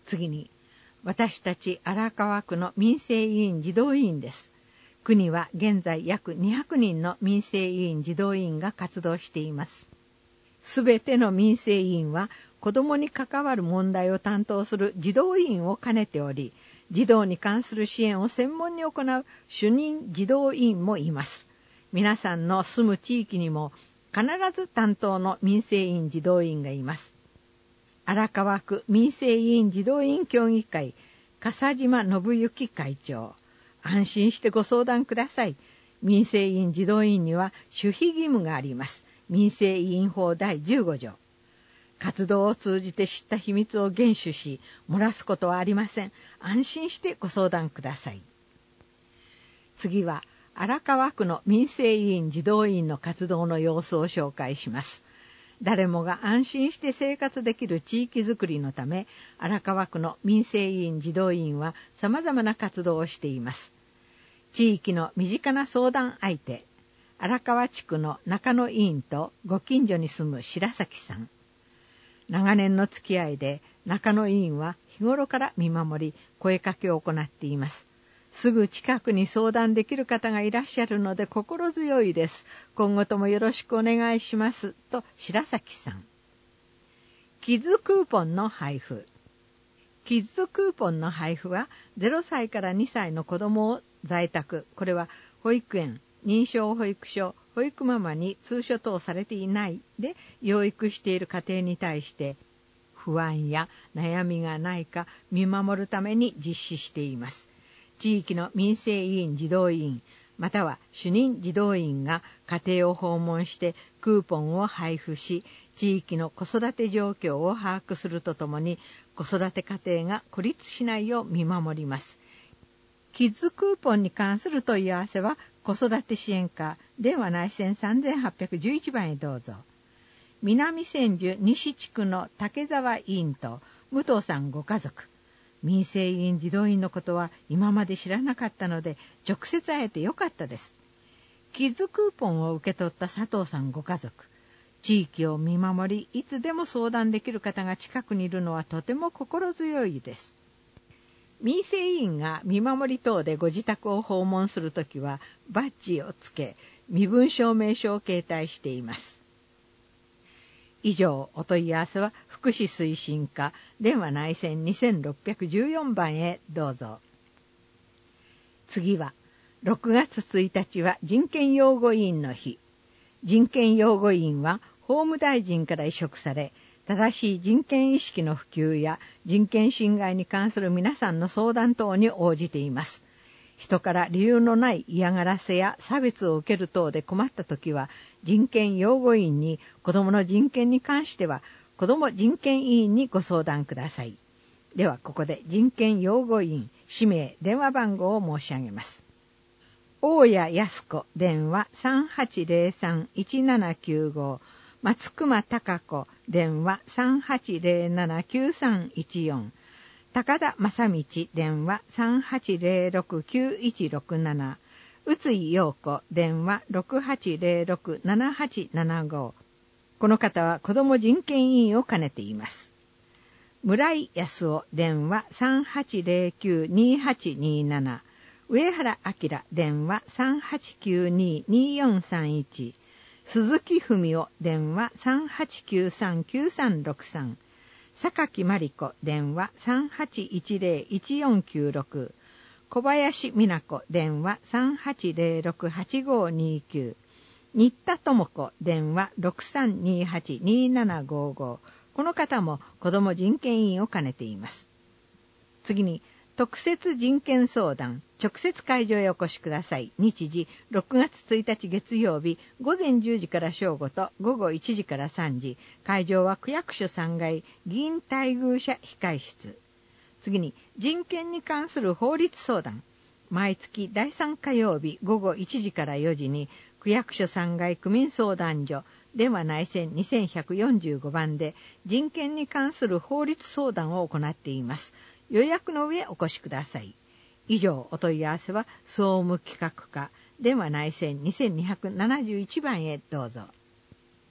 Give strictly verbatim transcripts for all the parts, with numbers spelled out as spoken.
次に、私たち荒川区の民生委員児童委員です。区には現在約にひゃくにんの民生委員児童委員が活動しています。すべての民生委員は子どもに関わる問題を担当する児童委員を兼ねており、児童に関する支援を専門に行う主任児童委員もいます。皆さんの住む地域にも必ず担当の民生委員児童委員がいます。荒川区民生委員児童委員協議会笠島信之会長、安心してご相談ください。民生委員児童委員には守秘義務があります。民生委員法だいじゅうご条。活動を通じて知った秘密を厳守し、漏らすことはありません。安心してご相談ください。次は、荒川区の民生委員児童委員の活動の様子を紹介します。誰もが安心して生活できる地域づくりのため、荒川区の民生委員児童委員は様々な活動をしています。地域の身近な相談相手、荒川地区の中野委員とご近所に住む白崎さん。長年の付き合いで中野委員は日頃から見守り、声かけを行っています。すぐ近くに相談できる方がいらっしゃるので心強いです。今後ともよろしくお願いします。と白崎さん。キッズクーポンの配布。キッズクーポンの配布はゼロさいからにさいの子どもを在宅、これは保育園、認証保育所、保育ママに通所等されていないで養育している家庭に対して不安や悩みがないか見守るために実施しています。地域の民生委員児童委員または主任児童委員が家庭を訪問してクーポンを配布し、地域の子育て状況を把握するとともに子育て家庭が孤立しないよう見守ります。キッズクーポンに関する問い合わせは子育て支援課電話内線さんぜんはっぴゃくじゅういちばんへどうぞ。南千住西地区の竹澤委員と武藤さんご家族。民生委員児童委員のことは今まで知らなかったので直接会えてよかったです。キッズクーポンを受け取った佐藤さんご家族。地域を見守り、いつでも相談できる方が近くにいるのはとても心強いです。民生委員が見守り等でご自宅を訪問するときはバッジをつけ、身分証明書を携帯しています。以上、お問い合わせは福祉推進課電話内線にせんろっぴゃくじゅうよんばんへどうぞ。次はろくがつついたちは人権擁護委員の日。人権擁護委員は法務大臣から委嘱され、正しい人権意識の普及や人権侵害に関する皆さんの相談等に応じています。人から理由のない嫌がらせや差別を受ける等で困ったときは、人権擁護委員に子どもの人権に関しては、子ども人権委員にご相談ください。では、ここで人権擁護委員、氏名、電話番号を申し上げます。大谷康子、電話 さんはちゼロさんいちななきゅうご、松隈貴子、電話 さんはちゼロななきゅうさんいちよん、高田正道、電話 さんはちゼロろくきゅういちろくなな、宇津井陽子、電話 ろくはちゼロろくななはちななご。この方は子ども人権委員を兼ねています。村井康夫、電話 さんはちゼロきゅうにはちになな、上原明、電話 さんはちきゅうにによんさんいち、鈴木文夫、電話 さんはちきゅうさんきゅうさんろくさん、榊真理子、電話 さんはちいちゼロいちよんきゅうろく、小林美奈子、電話 さんはちゼロろくはちごにきゅう、新田智子、電話 ろくさんにはちにななごご。この方も子ども人権委員を兼ねています。次に、特設人権相談、直接会場へお越しください。日時、ろくがつついたち月曜日、午前じゅうじから正午と午後いちじからさんじ。会場は区役所さんがい、議員待遇者控室。次に、人権に関する法律相談。毎月だいさん火曜日、午後いちじからよじに、区役所さんがい区民相談所、電話内線にせんひゃくよんじゅうごばんで、人権に関する法律相談を行っています。予約の上お越しください。以上、お問い合わせは総務企画課、電話内線にせんにひゃくななじゅういちばんへどうぞ。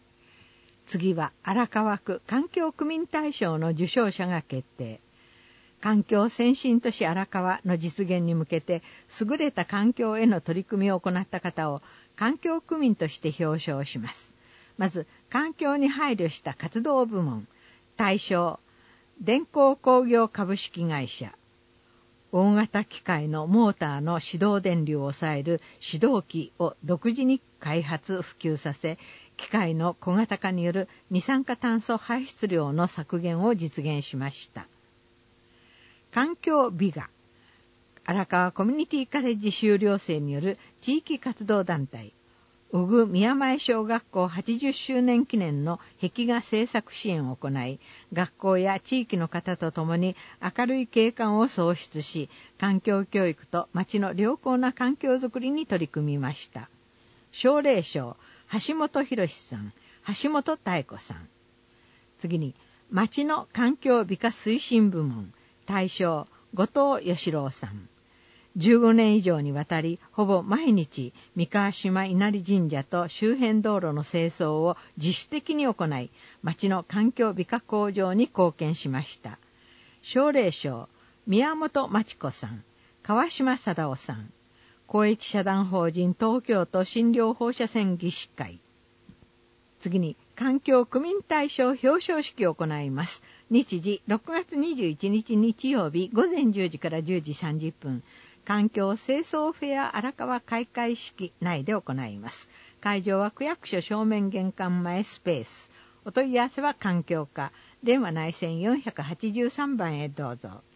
次は荒川区環境区民大賞の受賞者が決定。 環境先進都市荒川の実現に向けて優れた環境への取り組みを行った方を環境区民として表彰します。まず、環境に配慮した活動部門、対象、電工工業株式会社。大型機械のモーターの始動電流を抑える始動機を独自に開発普及させ、機械の小型化による二酸化炭素排出量の削減を実現しました。環境美画、荒川コミュニティカレッジ修了生による地域活動団体、小具宮前小学校はちじゅっしゅうねん記念の壁画制作支援を行い、学校や地域の方と共に明るい景観を創出し、環境教育と町の良好な環境づくりに取り組みました。奨励賞、橋本博さん、橋本妙子さん。次に、町の環境美化推進部門、大賞、後藤義郎さん。じゅうごねん以上にわたり、ほぼ毎日、三河島稲荷神社と周辺道路の清掃を自主的に行い、町の環境美化向上に貢献しました。奨励賞、宮本真知子さん、川島貞夫さん。公益社団法人東京都診療放射線技師会。次に、環境区民大賞表彰式を行います。日時、ろくがつにじゅういちにち日曜日、午前じゅうじからじゅうじさんじゅっぷん。環境清掃フェア荒川開会式内で行います。会場は区役所正面玄関前スペース。お問い合わせは環境課。電話内線よんひゃくはちじゅうさんばんへどうぞ。